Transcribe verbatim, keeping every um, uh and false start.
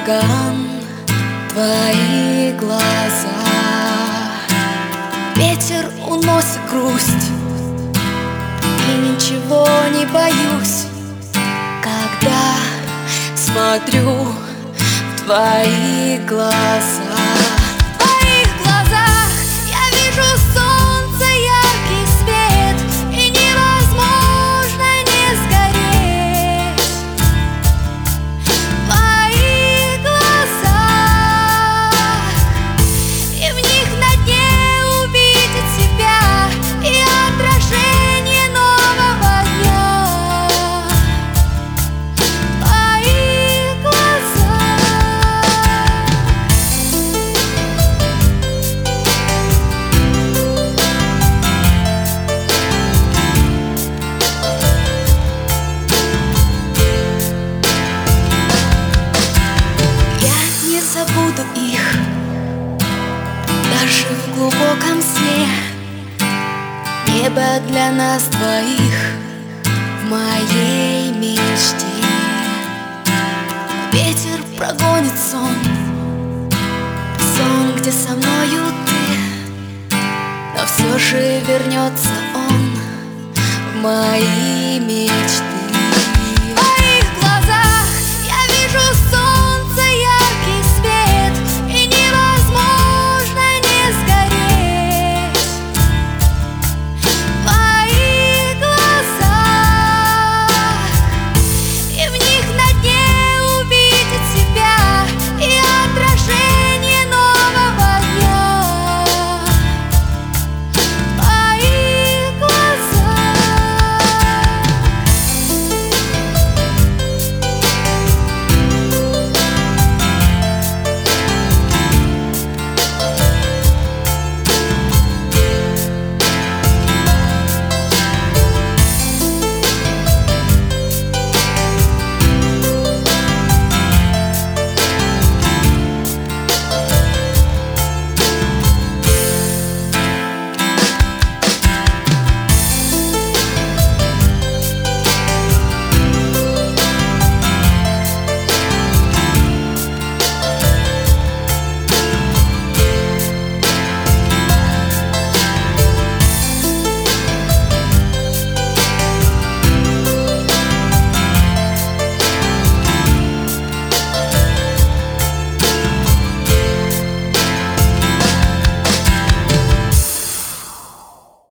ураган, твои глаза. Ветер уносит грусть, и ничего не боюсь, когда смотрю в твои глаза. В твоих глазах я вижу солнце, яркий свет, и невозможно не сгореть. В твоих глазах, и в них на дне увидеть себя и отражение нового дня. В твоих глазах. Я не забуду их даже в глубоком сне. Небо для нас двоих в моей мечте. Ветер прогонит сон, сон, где со мною ты, но все же вернется он в мои мечты.